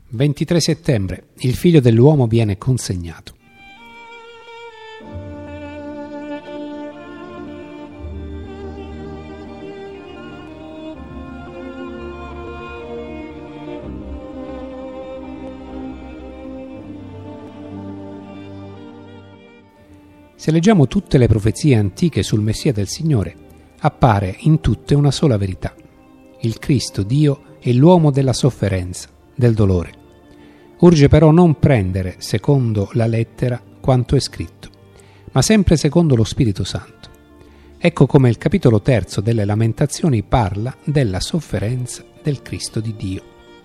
23 settembre. Il figlio dell'uomo viene consegnato. Se leggiamo tutte le profezie antiche sul Messia del Signore, appare in tutte una sola verità. Il Cristo, Dio, è l'uomo della sofferenza, del dolore. Urge però non prendere, secondo la lettera, quanto è scritto, ma sempre secondo lo Spirito Santo. Ecco come il capitolo 3 delle Lamentazioni parla della sofferenza del Cristo di Dio.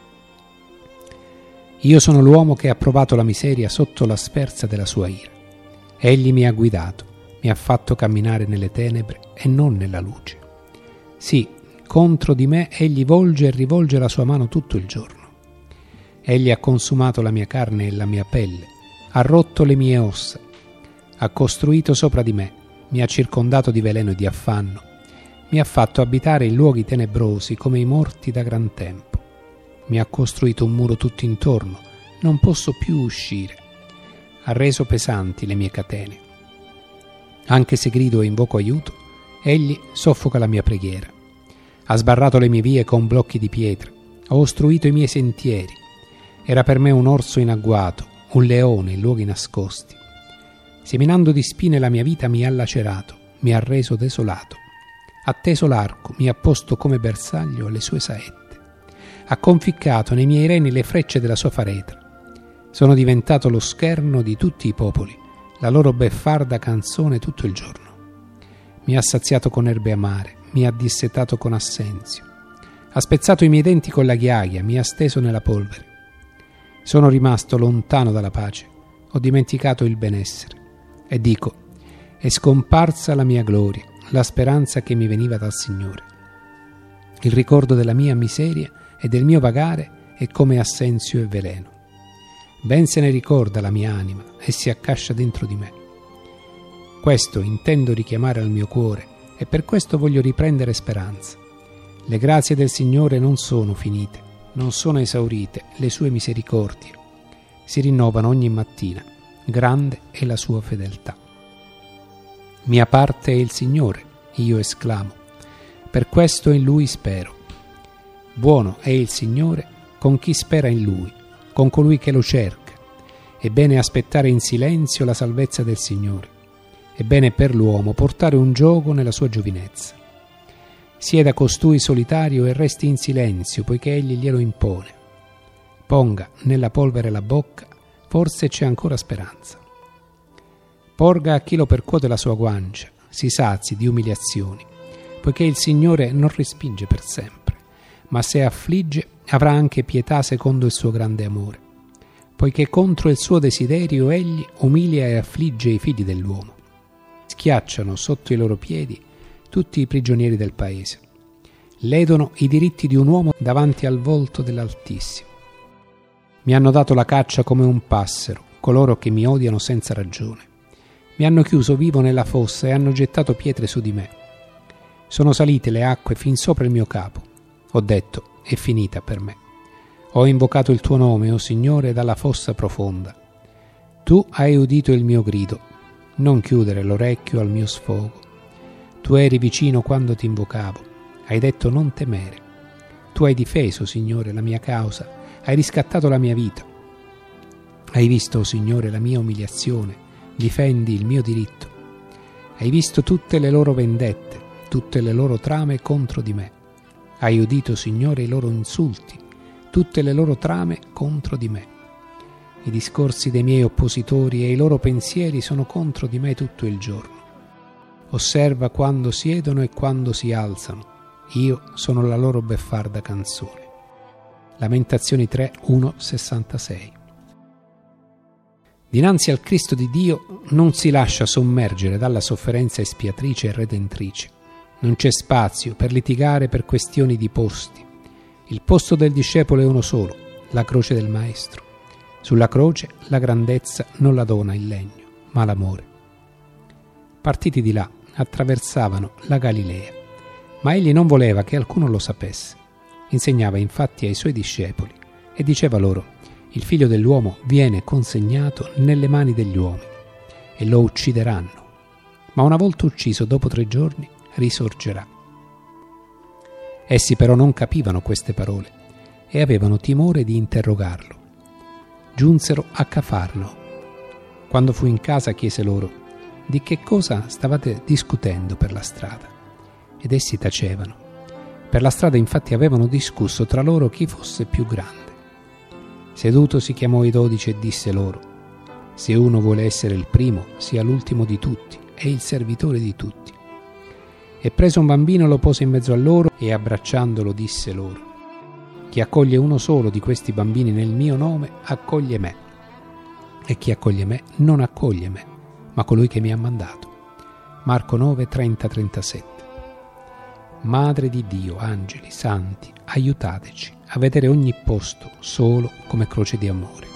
Io sono l'uomo che ha provato la miseria sotto la sferza della sua ira. Egli mi ha guidato, mi ha fatto camminare nelle tenebre e non nella luce. Sì, contro di me egli volge e rivolge la sua mano tutto il giorno. Egli ha consumato la mia carne e la mia pelle, ha rotto le mie ossa, ha costruito sopra di me, mi ha circondato di veleno e di affanno, mi ha fatto abitare in luoghi tenebrosi come i morti da gran tempo. Mi ha costruito un muro tutto intorno, non posso più uscire. Ha reso pesanti le mie catene. Anche se grido e invoco aiuto, egli soffoca la mia preghiera. Ha sbarrato le mie vie con blocchi di pietra, ha ostruito i miei sentieri. Era per me un orso in agguato, un leone in luoghi nascosti. Seminando di spine la mia vita mi ha lacerato, mi ha reso desolato. Ha teso l'arco, mi ha posto come bersaglio alle sue saette. Ha conficcato nei miei reni le frecce della sua faretra. Sono diventato lo scherno di tutti i popoli, la loro beffarda canzone tutto il giorno. Mi ha saziato con erbe amare, mi ha dissetato con assenzio. Ha spezzato i miei denti con la ghiaia, mi ha steso nella polvere. Sono rimasto lontano dalla pace, ho dimenticato il benessere. E dico, è scomparsa la mia gloria, la speranza che mi veniva dal Signore. Il ricordo della mia miseria e del mio vagare è come assenzio e veleno. Ben se ne ricorda la mia anima e si accascia dentro di me. Questo intendo richiamare al mio cuore e per questo voglio riprendere speranza. Le grazie del Signore non sono finite, non sono esaurite le sue misericordie. Si rinnovano ogni mattina, grande è la sua fedeltà. Mia parte è il Signore, io esclamo, per questo in Lui spero. Buono è il Signore con chi spera in Lui, con colui che lo cerca. È bene aspettare in silenzio la salvezza del Signore. È bene per l'uomo portare un giogo nella sua giovinezza. Sieda costui solitario e resti in silenzio, poiché egli glielo impone. Ponga nella polvere la bocca, forse c'è ancora speranza. Porga a chi lo percuote la sua guancia, si sazi di umiliazioni, poiché il Signore non respinge per sempre, ma se affligge avrà anche pietà secondo il suo grande amore, poiché contro il suo desiderio egli umilia e affligge i figli dell'uomo. Schiacciano sotto i loro piedi tutti i prigionieri del paese. Ledono i diritti di un uomo davanti al volto dell'Altissimo. Mi hanno dato la caccia come un passero, coloro che mi odiano senza ragione. Mi hanno chiuso vivo nella fossa e hanno gettato pietre su di me. Sono salite le acque fin sopra il mio capo. Ho detto, è finita per me. Ho invocato il tuo nome, o Signore, dalla fossa profonda. Tu hai udito il mio grido, non chiudere l'orecchio al mio sfogo. Tu eri vicino quando ti invocavo, hai detto non temere. Tu hai difeso, Signore, la mia causa, hai riscattato la mia vita. Hai visto, o Signore, la mia umiliazione, difendi il mio diritto. Hai visto tutte le loro vendette, tutte le loro trame contro di me. Hai udito, Signore, i loro insulti, tutte le loro trame contro di me. I discorsi dei miei oppositori e i loro pensieri sono contro di me tutto il giorno. Osserva quando siedono e quando si alzano. Io sono la loro beffarda canzone. Lamentazioni 3, 1, 66. Dinanzi al Cristo di Dio non si lascia sommergere dalla sofferenza espiatrice e redentrice. Non c'è spazio per litigare per questioni di posti. Il posto del discepolo è uno solo, la croce del Maestro. Sulla croce la grandezza non la dona il legno, ma l'amore. Partiti di là, attraversavano la Galilea, ma egli non voleva che alcuno lo sapesse. Insegnava infatti ai suoi discepoli e diceva loro: il figlio dell'uomo viene consegnato nelle mani degli uomini e lo uccideranno, ma una volta ucciso, dopo 3 giorni, risorgerà. Essi però non capivano queste parole e avevano timore di interrogarlo. Giunsero a Cafarno. Quando fu in casa chiese loro: di che cosa stavate discutendo per la strada? Ed essi tacevano. Per la strada infatti avevano discusso tra loro chi fosse più grande. Sedutosi chiamò i 12 e disse loro: se uno vuole essere il primo, sia l'ultimo di tutti e il servitore di tutti. E preso un bambino lo pose in mezzo a loro e abbracciandolo disse loro: chi accoglie uno solo di questi bambini nel mio nome accoglie me, e chi accoglie me non accoglie me, ma colui che mi ha mandato. Marco 9, 30-37. Madre di Dio, angeli, santi, aiutateci a vedere ogni posto solo come croce di amore.